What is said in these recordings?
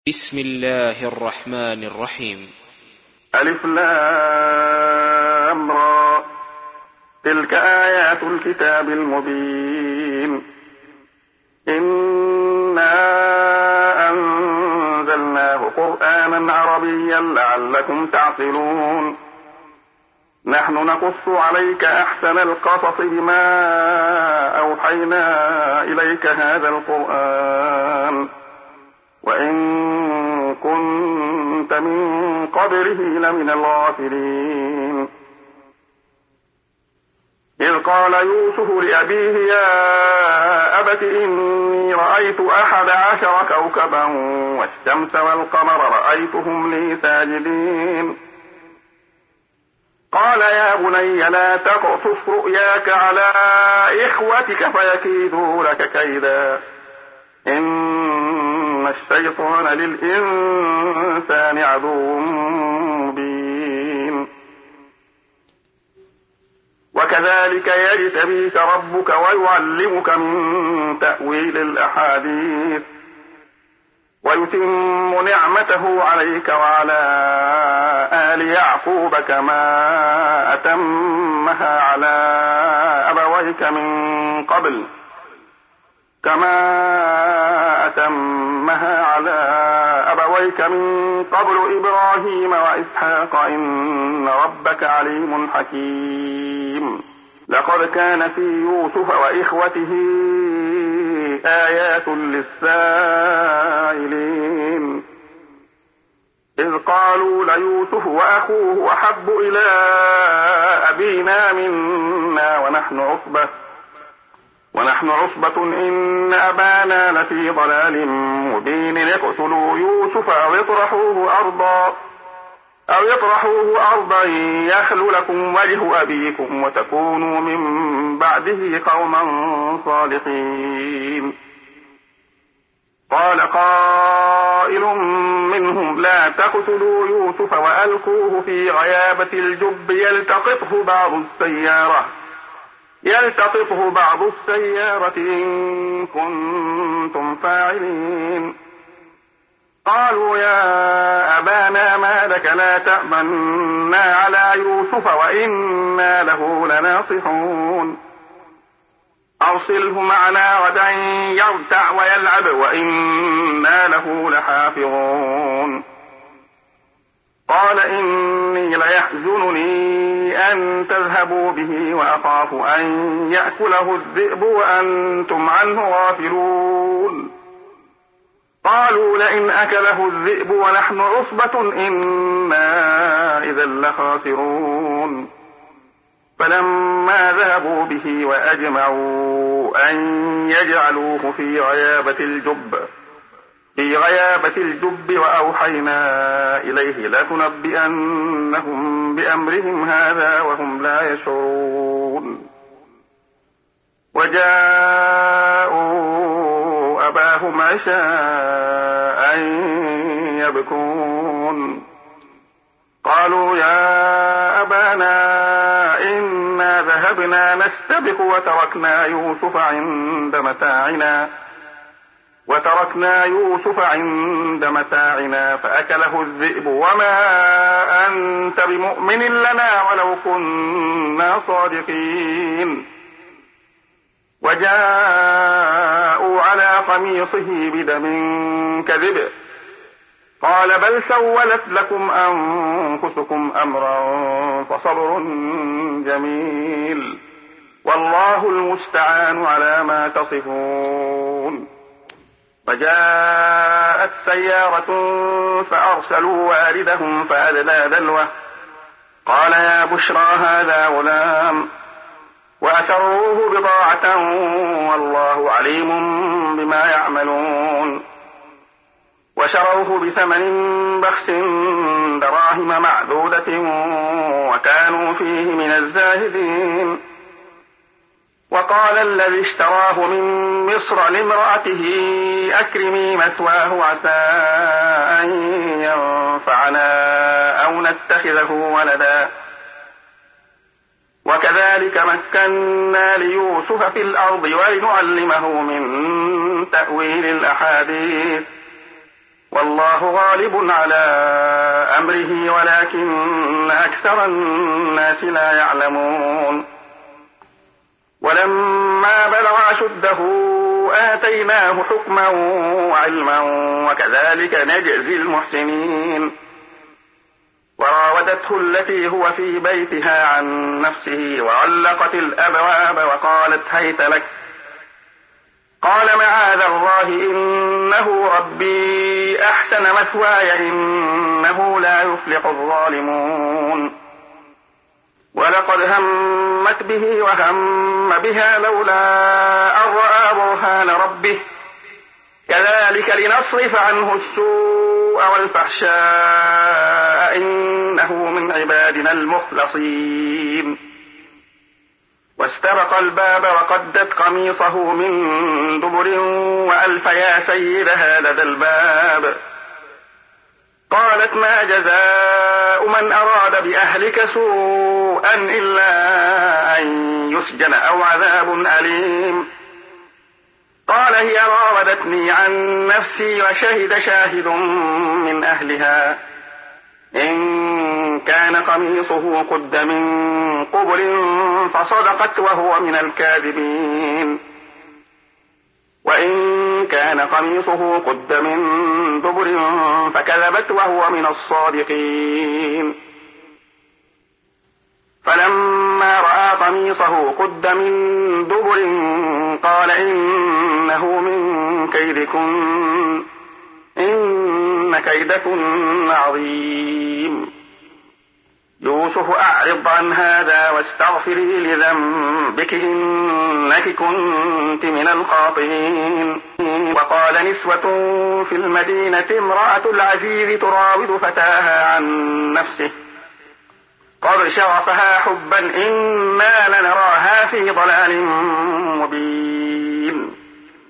بسم الله الرحمن الرحيم. ألف لام را، تلك آيات الكتاب المبين. إنا أنزلناه قرآنا عربيا لعلكم تعقلون. نحن نقص عليك أحسن القصص بما أوحينا إليك هذا القرآن وإن كنت من قبله لمن الغافلين. إذ قال يوسف لأبيه يا أبت إني رأيت 11 كوكبا والشمس والقمر رأيتهم لي ساجدين. قال يا بني لا تقصص رؤياك على إخوتك فيكيدوا لك كيدا إن الشيطان للإنسان عدو مبين. وكذلك يجتبيك ربك ويعلمك من تأويل الأحاديث ويتم نعمته عليك وعلى آل يعقوب كما أتمها على أبويك من قبل إبراهيم وإسحاق إن ربك عليم حكيم. لقد كان في يوسف وإخوته آيات للسائلين إذ قالوا ليوسف وأخوه أحب إلى أبينا منا ونحن عصبة إن أبانا لفي ضلال مبين. اقتلوا يوسف أو يطرحوه أرضا يخل لكم وجه أبيكم وتكونوا من بعده قوما صالحين. قال قائل منهم لا تقتلوا يوسف وألقوه في غيابة الجب يلتقطه بعض السيارة إن كنتم فاعلين. قالوا يا أبانا ما لك لا تأمنا على يوسف وإنا له لناصحون. أرسله معنا غدا يرتع ويلعب وإنا له لحافظون. قال إني ليحزنني أن تذهبوا به وأخاف أن يأكله الذئب وأنتم عنه غافلون. قالوا لئن أكله الذئب ونحن عصبة إنا إذا لخاسرون. فلما ذهبوا به وأجمعوا أن يجعلوه في غيابة الجب وأوحينا إليه لتنبئنهم بأمرهم هذا وهم لا يشعرون. وجاءوا أباهم عشاء يبكون. قالوا يا أبانا إنا ذهبنا نستبق وتركنا يوسف عند متاعنا فأكله الذئب وما أنت بمؤمن لنا ولو كنا صادقين. وجاءوا على قميصه بدم كذب قال بل سولت لكم أنفسكم أمرا فصبر جميل والله المستعان على ما تصفون. وجاءت سيارة فأرسلوا واردهم فأدلى دلوه قال يا بشرى هذا غلام وأسروه بضاعة والله عليم بما يعملون. وشروه بثمن بخس دراهم معدودة وكانوا فيه من الزاهدين. وقال الذي اشتراه من مصر لامرأته أكرمي مثواه عسى أن ينفعنا أو نتخذه ولدا. وكذلك مكنا ليوسف في الأرض ولنعلمه من تأويل الأحاديث والله غالب على أمره ولكن أكثر الناس لا يعلمون ولما بلغ أشده آتيناه حكما وعلما وكذلك نجزي المحسنين وراودته التي هو في بيتها عن نفسه وغلقت الأبواب وقالت هيت لك قال معاذ الله إنه ربي أحسن مثواي إنه لا يفلح الظالمون ولقد همت به وهم بها لولا أن رأى برهان ربه كذلك لنصرف عنه السوء والفحشاء إنه من عبادنا المخلصين واستبق الباب وقدت قميصه من دبر وألف يا سيدها لدى الباب قالت ما جزاء من أراد بأهلك سوءا إلا أن يسجن أو عذاب أليم قال هي راودتني عن نفسي وشهد شاهد من أهلها إن كان قميصه قد من قبل فصدقت وهو من الكاذبين وإن كان قميصه قد من دبر فكذبت وهو من الصادقين فلما رأى قميصه قد من دبر قال إنه من كيدكن إن كيدكن عظيم يوسف أعرض عن هذا واستغفري لذنبك إنك كنت من الخاطئين وقال نسوة في المدينة امرأة العزيز تراود فتاها عن نفسه قد شغفها حبا إنا لنراها في ضلال مبين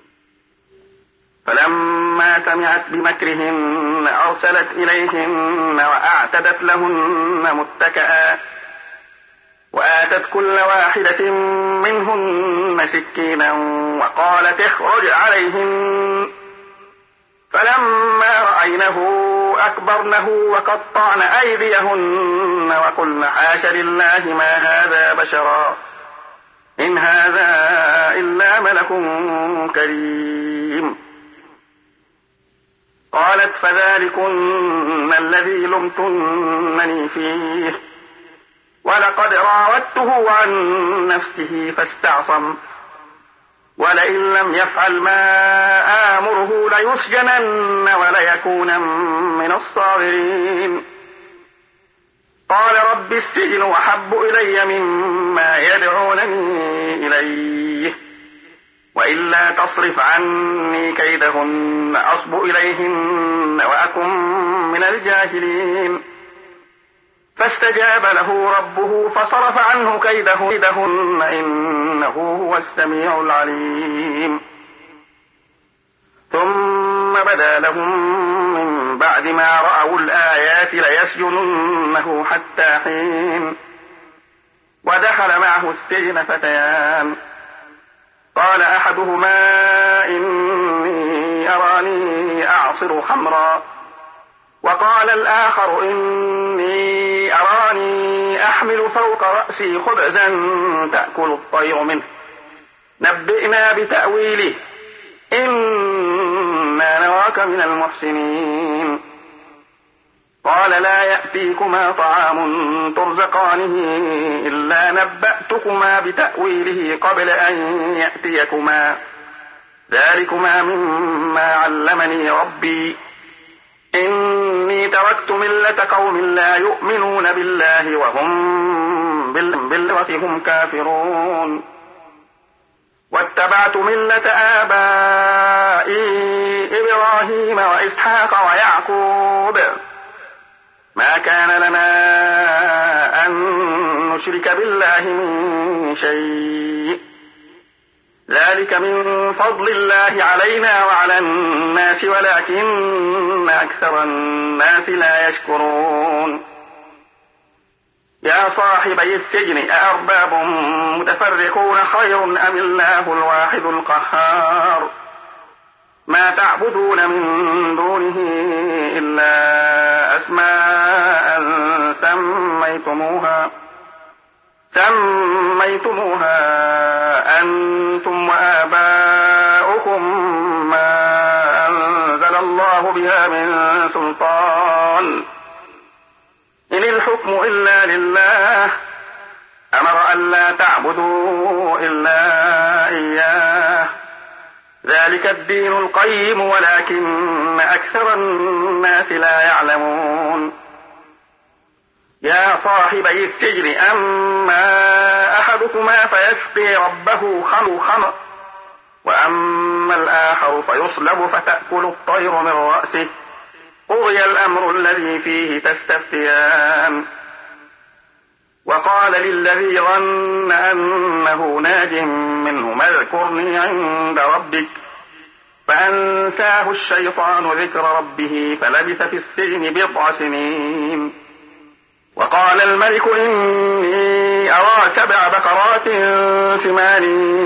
فلما سمعت بمكرهن أرسلت إليهن وأعتدت لهن متكئا وآتت كل واحدة منهن سكينا وقالت اخرج عليهن فلما رأينه أكبرنه وقطعن أيديهن وقلن حاش لله ما هذا بشرا إن هذا إلا ملك كريم قالت فذلكن الذي لمتنني فيه ولقد راودته عن نفسه فاستعصم ولئن لم يفعل ما آمره ليسجنن وليكون من الصاغرين قال رب السجن أحب إلي مما يدعونني إليه وإلا تصرف عني كيدهن أصب إليهن وأكن من الجاهلين فاستجاب له ربه فصرف عنه كيدهن إنه هو السميع العليم ثم بدا لهم من بعد ما رأوا الآيات ليسجننه حتى حين ودخل معه السجن فتيان قال أحدهما إني أراني أعصر خمرا وقال الآخر إني أراني أحمل فوق رأسي خبزا تأكل الطير منه نبئنا بتأويله إنا نراك من المحسنين قال لا يأتيكما طعام ترزقانه إلا نبأتكما بتأويله قبل أن يأتيكما ذلكما مما علمني ربي إني تركت ملة قوم لا يؤمنون بالله وهم بالآخرة هم كافرون واتبعت ملة آبائي إبراهيم وإسحاق ويعقوب ما كان لنا أن نشرك بالله من شيء ذلك من فضل الله علينا وعلى الناس ولكن أكثر الناس لا يشكرون يا صاحبي السجن أأرباب متفرقون خير أم الله الواحد القهار ما تعبدون من دونه إلا أسماء سميتموها أنتم وآباؤكم ما أنزل الله بها من سلطان إن الحكم إلا لله أمر ألا تعبدوا إلا إياه ذلك الدين القيم ولكن أكثر الناس لا يعلمون يا صاحبي السجن أما أحدكما فيسقي ربه خمرا وأما الآخر فيصلب فتأكل الطير من رأسه قضي الأمر الذي فيه تستفتيان وقال للذي ظن أنه ناج منهما اذكرني عند ربك فأنساه الشيطان ذكر ربه فلبث في السجن 9 سنين وقال الملك إني أرى 7 بقرات سمان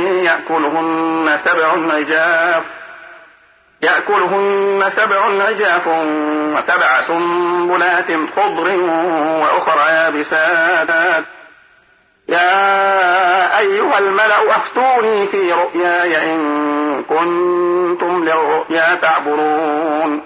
يأكلهن 7 عجاف و7 سنبلات خضر وأخرى يابسات يا أيها الملأ أفتوني في رؤياي إن كنتم للرؤيا تعبرون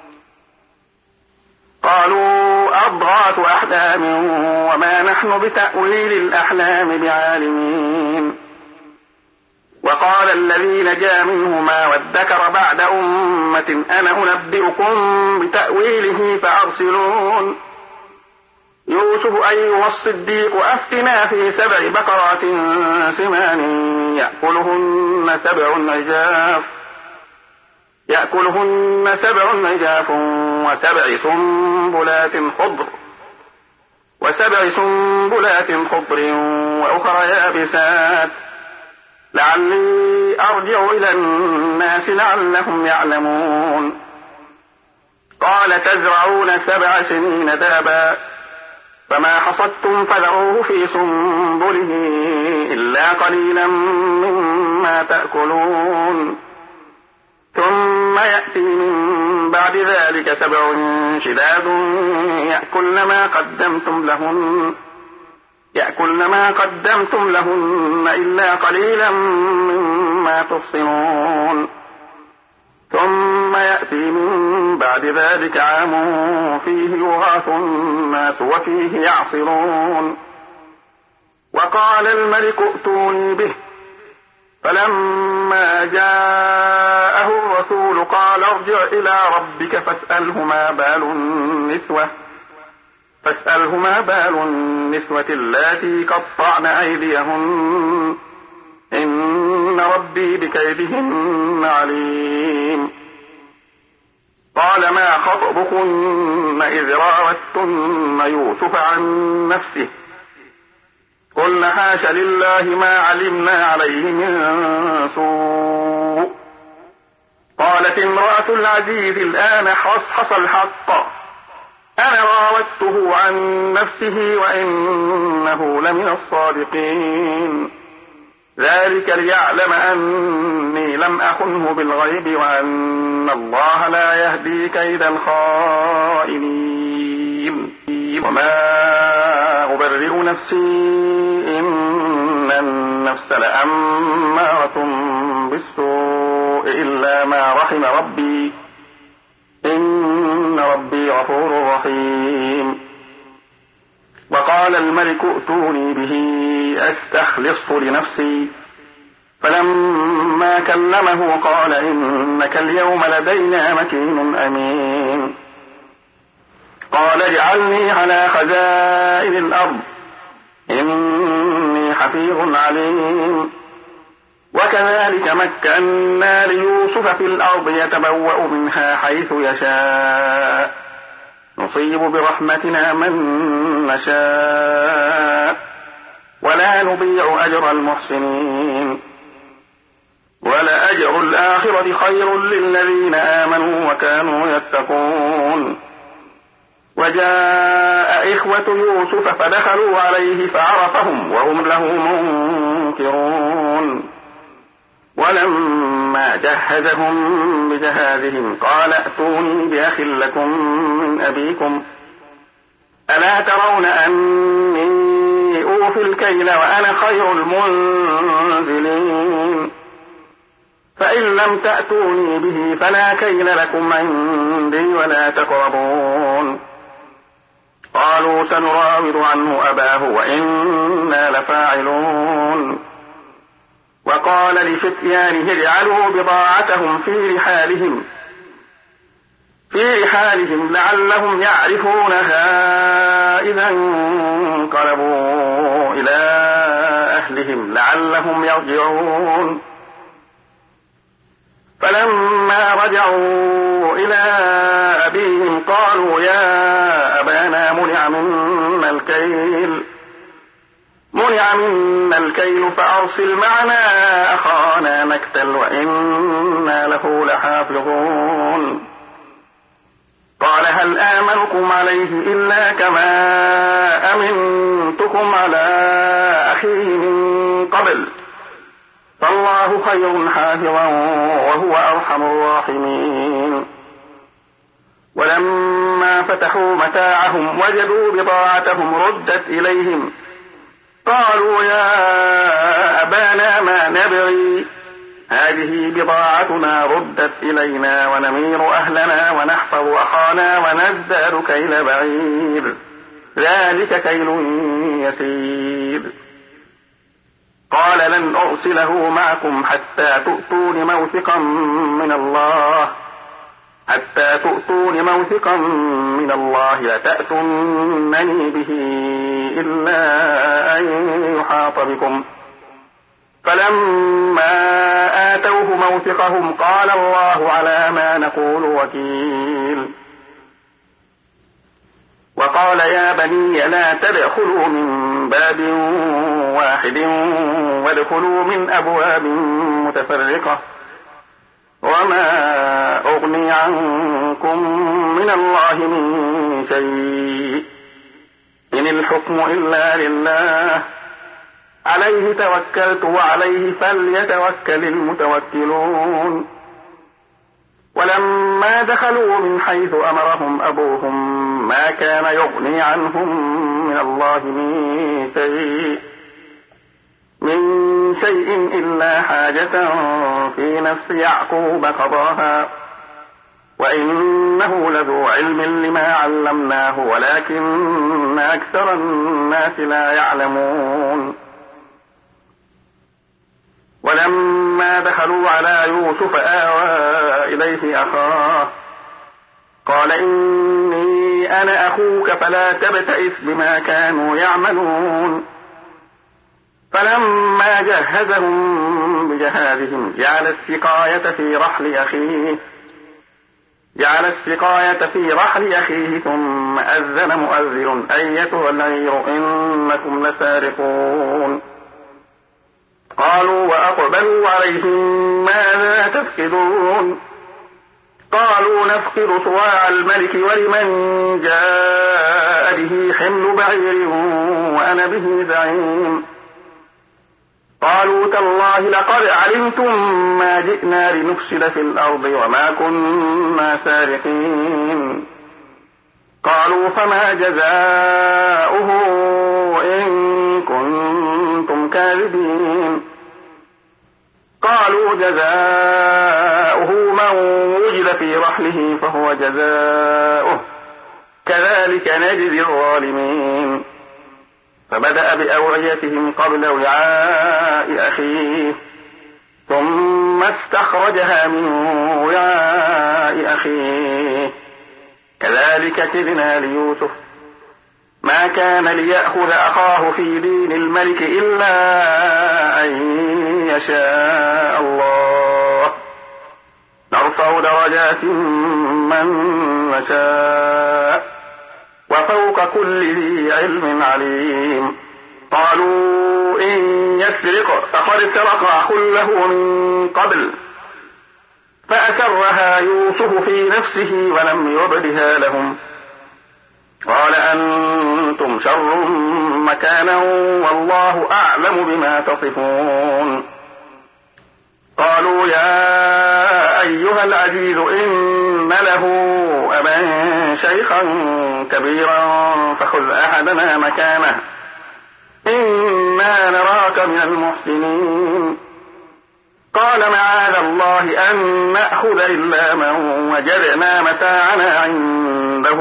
قالوا أضغاث أحلام وما نحن بتأويل الأحلام بعالمين وقال الذي نجا منهما وادكر بعد أمة أنا أنبئكم بتأويله فأرسلون يوسف أيها الصديق أفتنا في 7 بقرات سمان يأكلهن 7 عجاف و7 سنبلات خضر وأخرى يابسات لعلي أرجع إلى الناس لعلهم يعلمون قال تزرعون 7 سنين دابا فما حصدتم فذروه في سنبله إلا قليلا مما تأكلون ثم يأتي من بعد ذلك 7 شداد يأكلن ما قدمتم لهن إلا قليلا مما تحصنون ثم يأتي من بعد ذلك عام فيه يغاث الناس وفيه يعصرون وقال الملك ائتوني به فلما جاءه الرسول قال ارجع إلى ربك فاسأله ما بال النسوة اللاتي قطعن أيديهن إن ربي بكيدهن عليم قال ما خطبكن إذ راوتن يوسف عن نفسه قلنا حاش لله ما علمنا عليه من سوء قالت امرأة العزيز الآن حصحص الحق أنا راودته عن نفسه وإنه لمن الصادقين ذلك ليعلم أني لم أخنه بالغيب وأن الله لا يهدي كيد الخائنين وما أبرئ نفسي إن النفس لأمارة بالسوء إلا ما رحم ربي إن ربي غفور رحيم وقال الملك ائتوني به أستخلصه لنفسي فلما كلمه قال إنك اليوم لدينا مكين أمين قال اجعلني على خزائن الأرض إني حفيظ عليم وكذلك مكنا ليوسف في الأرض يتبوأ منها حيث يشاء نصيب برحمتنا من نشاء ولا نضيع أجر المحسنين ولأجر الآخرة خير للذين آمنوا وكانوا يتقون وجاء إخوة يوسف فدخلوا عليه فعرفهم وهم له منكرون ولما فلما جهزهم بجهازهم قال ائتوني بأخ لكم من أبيكم ألا ترون أني أوفي الكيل وأنا خير المنزلين فإن لم تأتوني به فلا كيل لكم عندي ولا تقربون قالوا سنراود عنه أباه وإنا لفاعلون وقال لفتيانه اجعلوا بضاعتهم في رحالهم لعلهم يعرفونها إذا انقلبوا إلى أهلهم لعلهم يرجعون فلما رجعوا إلى أبيهم قالوا يا أبانا منع منا الكيل فأرسل معنا أخانا نكتل وإنا له لحافظون قال هل آمنكم عليه إلا كما أمنتكم على أخيه من قبل فالله خير حافظا وهو أرحم الراحمين ولما فتحوا متاعهم وجدوا بضاعتهم ردت إليهم قالوا يا أبانا ما نبغي هذه بضاعتنا ردت إلينا ونمير أهلنا ونحفظ أخانا ونزداد كيل بعير ذلك كيل يسير قال لن أرسله معكم حتى تؤتون موثقا من الله لتأتونني به إلا أن يحاط بكم فلما آتوه موثقهم قال الله على ما نقول وكيل وقال يا بني لا تدخلوا من باب واحد وادخلوا من أبواب متفرقة وما أغني عنكم من الله من شيء إن الحكم إلا لله عليه توكلت وعليه فليتوكل المتوكلون ولما دخلوا من حيث أمرهم أبوهم ما كان يغني عنهم من الله من شيء إلا حاجة في نفس يعقوب قضاها وإنه لذو علم لما علمناه ولكن أكثر الناس لا يعلمون ولما دخلوا على يوسف آوى إليه أخاه قال إني أنا أخوك فلا تبتئس بما كانوا يعملون فلما جهزهم بجهازهم جعل السقاية في رحل أخيه ثم أذن مؤذن أيتها العير إنكم لسارقون قالوا وأقبلوا عليهم ماذا تفقدون قالوا نفقد صواع الملك ولمن جاء به حمل بعير وأنا به زعيم قالوا تالله لقد علمتم ما جئنا لنفسد في الأرض وما كنا سارقين قالوا فما جزاؤه إن كنتم كاذبين قالوا جزاؤه من وجد في رحله فهو جزاؤه كذلك نجزي الظالمين فبدأ بأوعيتهم قبل وعاء أخيه ثم استخرجها من وعاء أخيه كذلك كدنا ليوسف ما كان ليأخذ أخاه في دين الملك إلا أن يشاء الله نرفع درجات من نشاء وفوق كل ذي علم عليم قالوا إن يسرق فقد سرق أخ له من قبل فأسرها يوسف في نفسه ولم يبدها لهم قال أنتم شر مكانا والله أعلم بما تصفون قالوا يا أيها العزيز إن له أبا شيخا كبيرا فخذ أحدنا مكانه إنا نراك من المحسنين. قال معاذ الله أن نأخذ إلا من وجدنا متاعنا عنده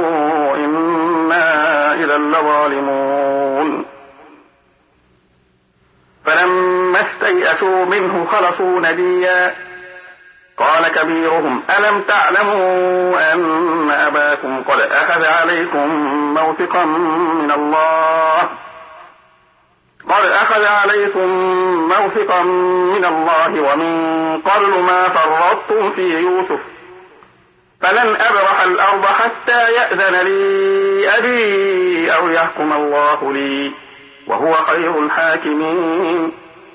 إنا إذا لظالمون. فلما استيئسوا منه خلصوا نجيا قال كبيرهم ألم تعلموا أن أباكم قد أخذ عليكم موثقا من الله ومن قبل ما فرطتم في يوسف فلن أبرح الأرض حتى يأذن لي أبي أو يحكم الله لي وهو خير الحاكمين.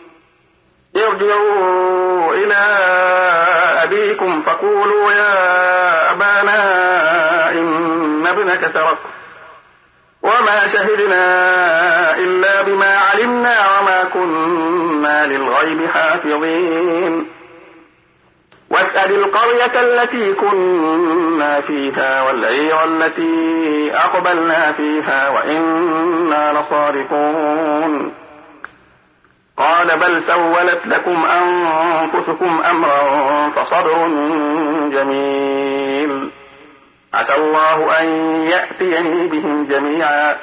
ارجعوا إلى أبيكم فقولوا يا أبانا إن ابنك سرق وما شهدنا إلا بما علمنا وما كنا للغيب حافظين. واسأل القرية التي كنا فيها والعير التي أقبلنا فيها وإنا لصادقون. قال بل سولت لكم أنفسكم أمرا فصبر جميل عسى الله أن يأتيني بهم جميعا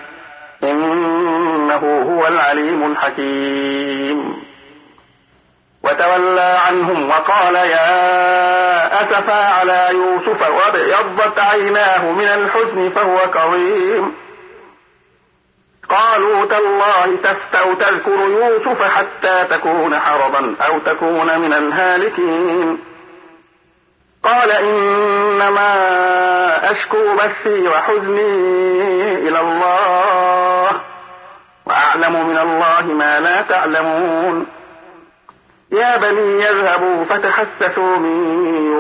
إنه هو العليم الحكيم. وتولى عنهم وقال يا أسفا على يوسف وابيضت عيناه من الحزن فهو كظيم. قالوا تالله تفتأ تذكر يوسف حتى تكون حرضا أو تكون من الهالكين. قال إنما أشكو بثي وحزني إلى الله وأعلم من الله ما لا تعلمون. يا بني يذهبوا فتحسسوا من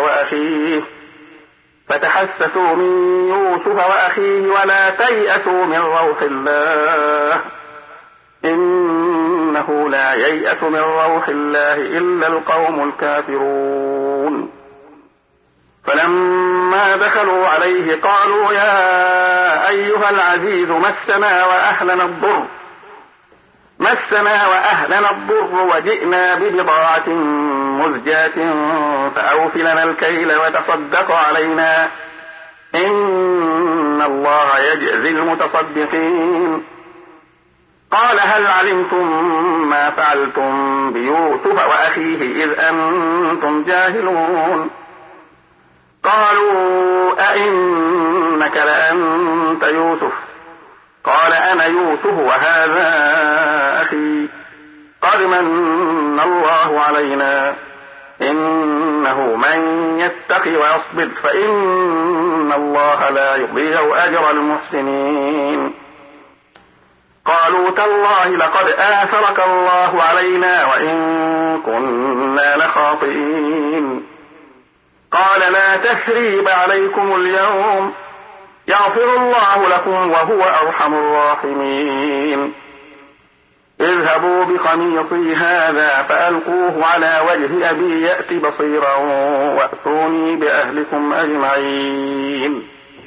يوسف وأخيه ولا تيأسوا من روح الله إنه لا ييأس من روح الله إلا القوم الكافرون. فلما دخلوا عليه قالوا يا أيها العزيز مسنا وأهلنا الضر وجئنا ببضاعة مزجاة فأوفلنا الكيل وتصدق علينا إن الله يجزي المتصدقين. قال هل علمتم ما فعلتم بيوسف وأخيه إذ أنتم جاهلون. قالوا أئنك لأنت يوسف قال أنا يوسف وهذا أخي قد من الله علينا إنه من يتق ويصبر فإن الله لا يضيع أجر المحسنين. قالوا تالله لقد آثرك الله علينا وإن كنا لخاطئين. قال لا تثريب عليكم اليوم يغفر الله لكم وهو أرحم الراحمين. اذهبوا بقميصي هذا فألقوه على وجه أبي يأت بصيرا وأتوني بأهلكم أجمعين.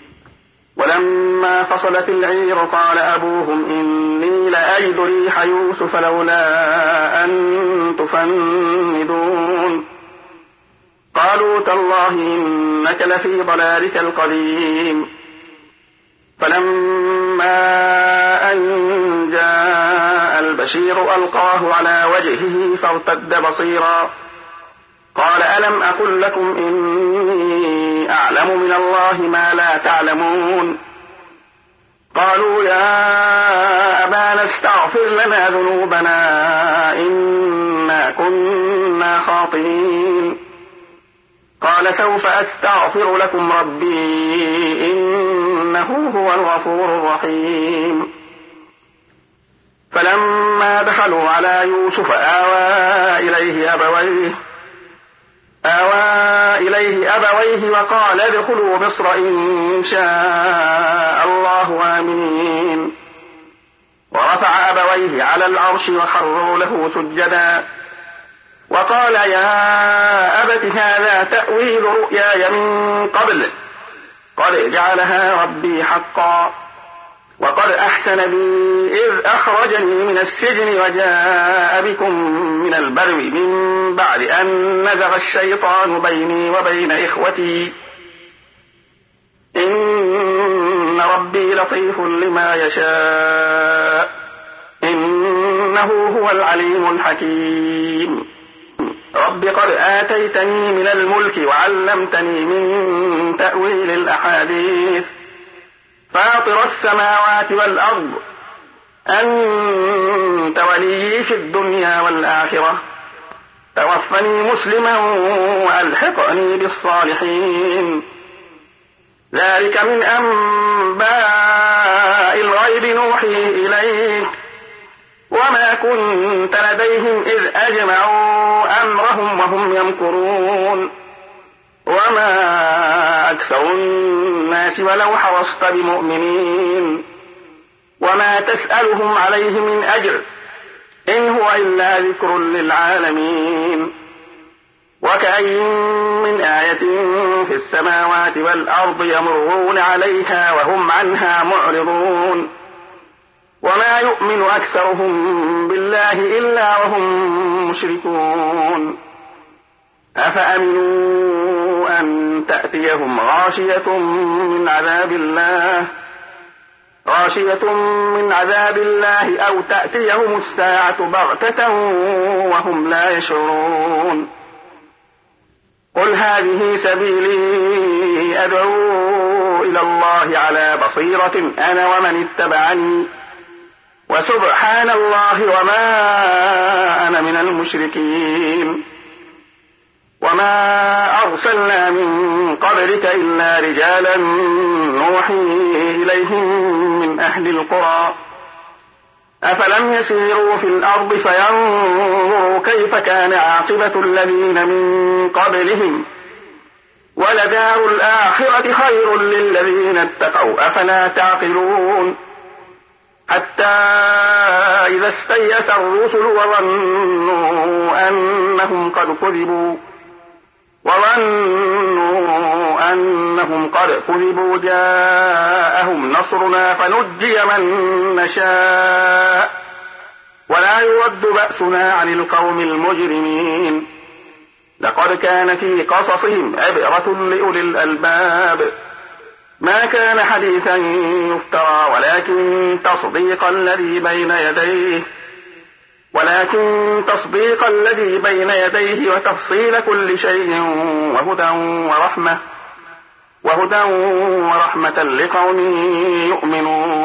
ولما فصلت العير قال أبوهم إني لأجد ريح يوسف لولا أن تفندون. قالوا تالله إنك لفي ضلالك القديم. فلما أن جاء البشير ألقاه على وجهه فارتد بصيرا قال ألم أقل لكم إني أعلم من الله ما لا تعلمون. قالوا يا أبانا استغفر لنا ذنوبنا إنا كنا خاطئين. قال سوف أستغفر لكم ربي إنه هو الغفور الرحيم. فلما دخلوا على يوسف آوى إليه أبويه وقال ادخلوا مصر إن شاء الله آمنين. ورفع أبويه على العرش وخروا له سجدا وقال يا أبت هذا تأويل رؤياي من قبل قد جعلها ربي حقا وقد أحسن بي إذ أخرجني من السجن وجاء بكم من البر من بعد أن نزغ الشيطان بيني وبين إخوتي إن ربي لطيف لما يشاء إنه هو العليم الحكيم رب قد آتيتني من الملك وعلمتني من تأويل الأحاديث فاطر السماوات والأرض أنت وليي في الدنيا والآخرة توفني مسلما وألحقني بالصالحين ذلك من أنباء الغيب نوحيه إليك وما كنت لديهم إذ أجمعوا أمرهم وهم يمكرون وما أكثر الناس ولو حرصت بمؤمنين وما تسألهم عليه من أجر إن هو إلا ذكر للعالمين وكأي من آية في السماوات والأرض يمرون عليها وهم عنها معرضون وما يؤمن أكثرهم بالله إلا وهم مشركون أفأمنوا أن تأتيهم غاشية من عذاب الله أو تأتيهم الساعة بغتة وهم لا يشعرون قل هذه سبيلي أدعو إلى الله على بصيرة أنا ومن اتبعني وسبحان الله وما أنا من المشركين وما أرسلنا من قبلك إلا رجالا نوحي إليهم من أهل القرى أفلم يسيروا في الأرض فينظروا كيف كان عاقبة الذين من قبلهم ولدار الآخرة خير للذين اتقوا أفلا تعقلون حتى إذا استيأس الرسل وظنوا أنهم قد كذبوا جاءهم نصرنا فنجي من نشاء ولا يرد بأسنا عن القوم المجرمين لقد كان في قصصهم عبرة لأولي الألباب ما كان حديثا يفترى ولكن تصديق الذي بين يديه وتفصيل كل شيء وهدى ورحمة لقوم يؤمنون